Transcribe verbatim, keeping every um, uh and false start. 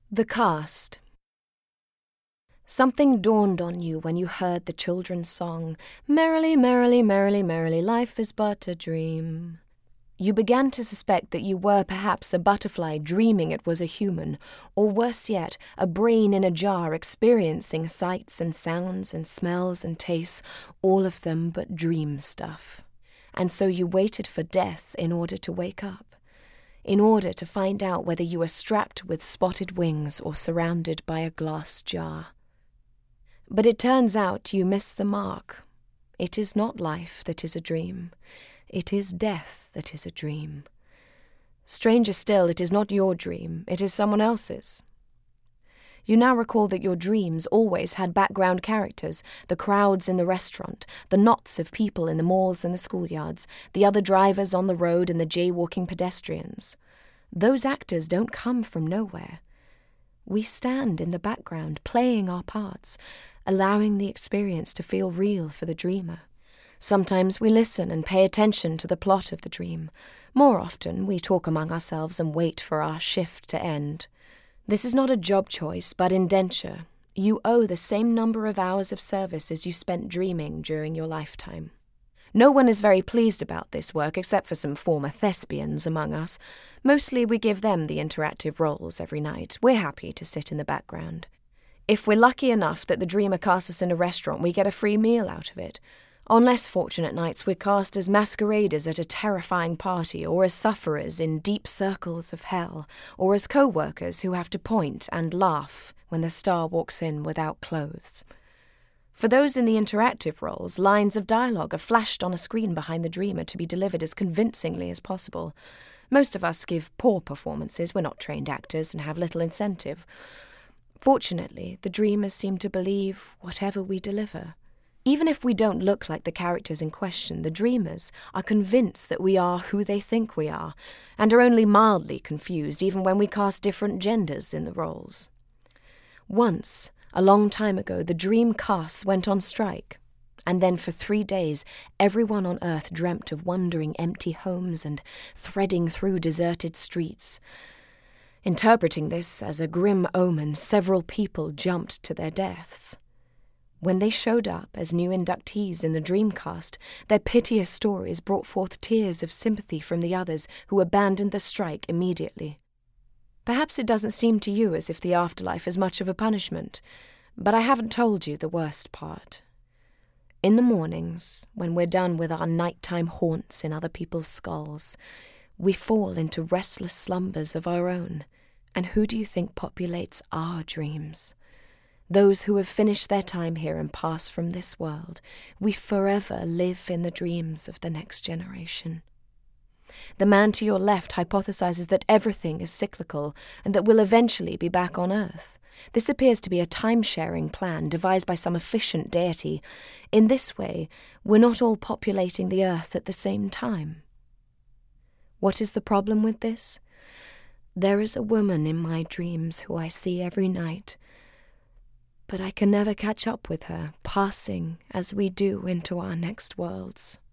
The Cast. Something dawned on you when you heard the children's song, "Merrily, merrily, merrily, merrily, life is but a dream." You began to suspect that you were perhaps a butterfly dreaming it was a human, or worse yet, a brain in a jar experiencing sights and sounds and smells and tastes, all of them but dream stuff. And so you waited for death in order to wake up, in order to find out whether you were strapped with spotted wings or surrounded by a glass jar. But it turns out you missed the mark. It is not life that is a dream. It is death that is a dream. Stranger still, it is not your dream, it is someone else's. You now recall that your dreams always had background characters, the crowds in the restaurant, the knots of people in the malls and the schoolyards, the other drivers on the road and the jaywalking pedestrians. Those actors don't come from nowhere. We stand in the background, playing our parts, allowing the experience to feel real for the dreamer. Sometimes we listen and pay attention to the plot of the dream. More often, we talk among ourselves and wait for our shift to end. This is not a job choice, but indenture. You owe the same number of hours of service as you spent dreaming during your lifetime. No one is very pleased about this work except for some former thespians among us. Mostly we give them the interactive roles every night. We're happy to sit in the background. If we're lucky enough that the dreamer casts us in a restaurant, we get a free meal out of it. On less fortunate nights, we're cast as masqueraders at a terrifying party, or as sufferers in deep circles of hell, or as co-workers who have to point and laugh when the star walks in without clothes. For those in the interactive roles, lines of dialogue are flashed on a screen behind the dreamer to be delivered as convincingly as possible. Most of us give poor performances, we're not trained actors and have little incentive. Fortunately, the dreamers seem to believe whatever we deliver. Even if we don't look like the characters in question, the dreamers are convinced that we are who they think we are, and are only mildly confused even when we cast different genders in the roles. Once, a long time ago, the dream casts went on strike, and then for three days everyone on Earth dreamt of wandering empty homes and threading through deserted streets. Interpreting this as a grim omen, several people jumped to their deaths. When they showed up as new inductees in the Dreamcast, their piteous stories brought forth tears of sympathy from the others who abandoned the strike immediately. Perhaps it doesn't seem to you as if the afterlife is much of a punishment, but I haven't told you the worst part. In the mornings, when we're done with our nighttime haunts in other people's skulls, we fall into restless slumbers of our own. And who do you think populates our dreams? Those who have finished their time here and pass from this world. We forever live in the dreams of the next generation. The man to your left hypothesizes that everything is cyclical and that we'll eventually be back on Earth. This appears to be a time-sharing plan devised by some efficient deity. In this way, we're not all populating the Earth at the same time. What is the problem with this? There is a woman in my dreams who I see every night, but I can never catch up with her, passing as we do into our next worlds.